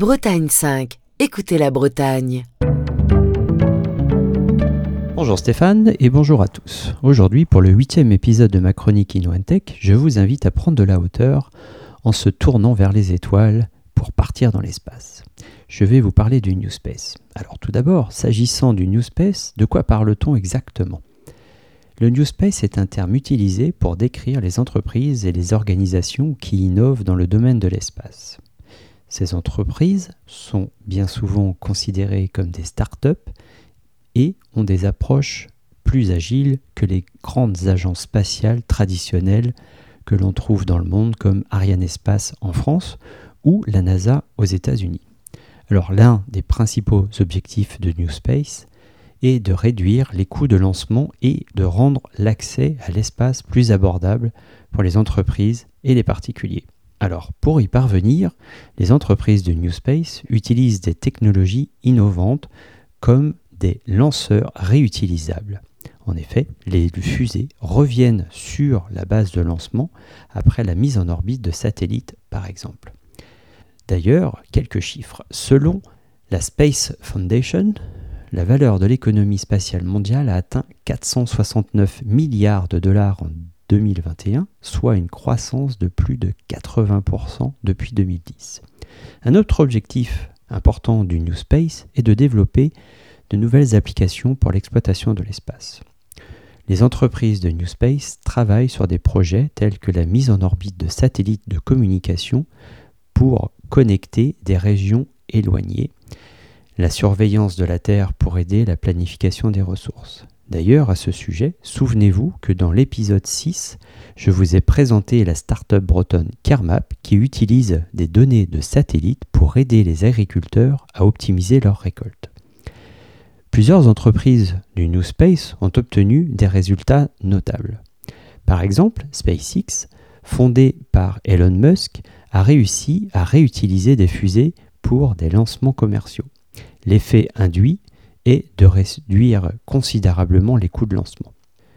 Bretagne 5, écoutez la Bretagne. Bonjour Stéphane et bonjour à tous. Aujourd'hui, pour le 8e épisode de ma chronique InnoTech, je vous invite à prendre de la hauteur en se tournant vers les étoiles pour partir dans l'espace. Je vais vous parler du New Space. Alors tout d'abord, s'agissant du New Space, de quoi parle-t-on exactement ? Le New Space est un terme utilisé pour décrire les entreprises et les organisations qui innovent dans le domaine de l'espace. Ces entreprises sont bien souvent considérées comme des start-up et ont des approches plus agiles que les grandes agences spatiales traditionnelles que l'on trouve dans le monde comme Arianespace en France ou la NASA aux États-Unis. Alors l'un des principaux objectifs de New Space est de réduire les coûts de lancement et de rendre l'accès à l'espace plus abordable pour les entreprises et les particuliers. Alors pour y parvenir, les entreprises de New Space utilisent des technologies innovantes comme des lanceurs réutilisables. En effet, les fusées reviennent sur la base de lancement après la mise en orbite de satellites par exemple. D'ailleurs, quelques chiffres. Selon la Space Foundation, la valeur de l'économie spatiale mondiale a atteint 469 milliards de dollars en 2021, soit une croissance de plus de 80% depuis 2010. Un autre objectif important du New Space est de développer de nouvelles applications pour l'exploitation de l'espace. Les entreprises de New Space travaillent sur des projets tels que la mise en orbite de satellites de communication pour connecter des régions éloignées, la surveillance de la Terre pour aider la planification des ressources. D'ailleurs, à ce sujet, souvenez-vous que dans l'épisode 6, je vous ai présenté la start-up bretonne Kermap qui utilise des données de satellites pour aider les agriculteurs à optimiser leurs récoltes. Plusieurs entreprises du New Space ont obtenu des résultats notables. Par exemple, SpaceX, fondée par Elon Musk, a réussi à réutiliser des fusées pour des lancements commerciaux. L'effet induit est de réduire considérablement les coûts de lancement.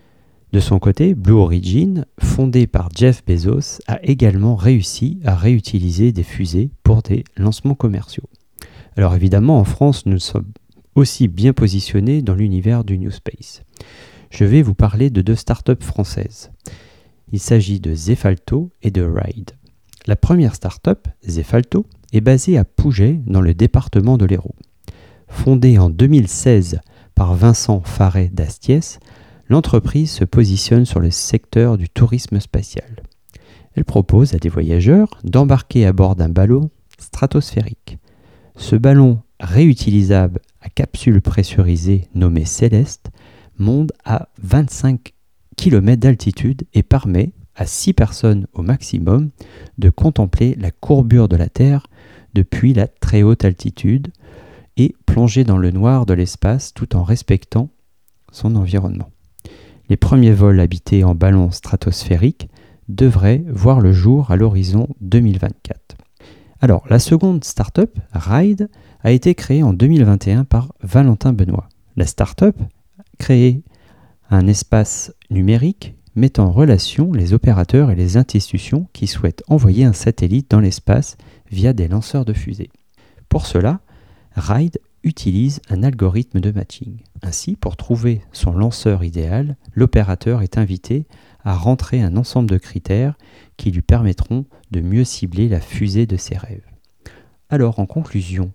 De son côté, Blue Origin, fondée par Jeff Bezos, a également réussi à réutiliser des fusées pour des lancements commerciaux. Alors évidemment, en France, nous sommes aussi bien positionnés dans l'univers du New Space. Je vais vous parler de deux startups françaises. Il s'agit de Zefalto et de Ride. La première startup, Zefalto, est basée à Pouget dans le département de l'Hérault. Fondée en 2016 par Vincent Farret d'Astiès, l'entreprise se positionne sur le secteur du tourisme spatial. Elle propose à des voyageurs d'embarquer à bord d'un ballon stratosphérique. Ce ballon réutilisable à capsule pressurisée nommé Céleste monte à 25 km d'altitude et permet à 6 personnes au maximum de contempler la courbure de la Terre depuis la très haute altitude et plonger dans le noir de l'espace tout en respectant son environnement. Les premiers vols habités en ballon stratosphérique devraient voir le jour à l'horizon 2024. Alors, la seconde start-up, Ride, a été créée en 2021 par Valentin Benoît. La start-up a créé un espace numérique mettant en relation les opérateurs et les institutions qui souhaitent envoyer un satellite dans l'espace via des lanceurs de fusées. Pour cela, Ride utilise un algorithme de matching. Ainsi, pour trouver son lanceur idéal, l'opérateur est invité à rentrer un ensemble de critères qui lui permettront de mieux cibler la fusée de ses rêves. Alors, en conclusion,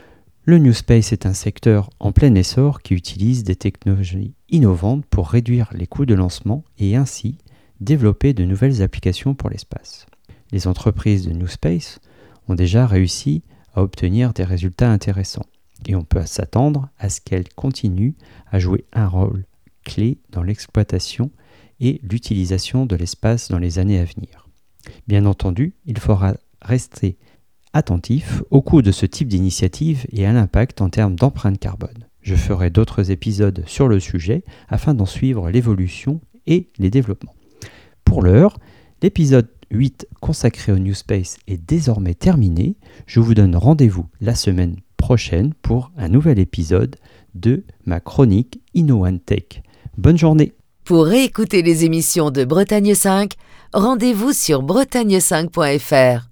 le New Space est un secteur en plein essor qui utilise des technologies innovantes pour réduire les coûts de lancement et ainsi développer de nouvelles applications pour l'espace. Les entreprises de New Space ont déjà réussi à obtenir des résultats intéressants et on peut s'attendre à ce qu'elles continuent à jouer un rôle clé dans l'exploitation et l'utilisation de l'espace dans les années à venir. Bien entendu, il faudra rester attentif au coût de ce type d'initiative et à l'impact en termes d'empreinte carbone. Je ferai d'autres épisodes sur le sujet afin d'en suivre l'évolution et les développements. Pour l'heure, l'épisode 8 consacré au New Space est désormais terminé. Je vous donne rendez-vous la semaine prochaine pour un nouvel épisode de ma chronique InnoTech. Bonne journée! Pour réécouter les émissions de Bretagne 5, rendez-vous sur bretagne5.fr.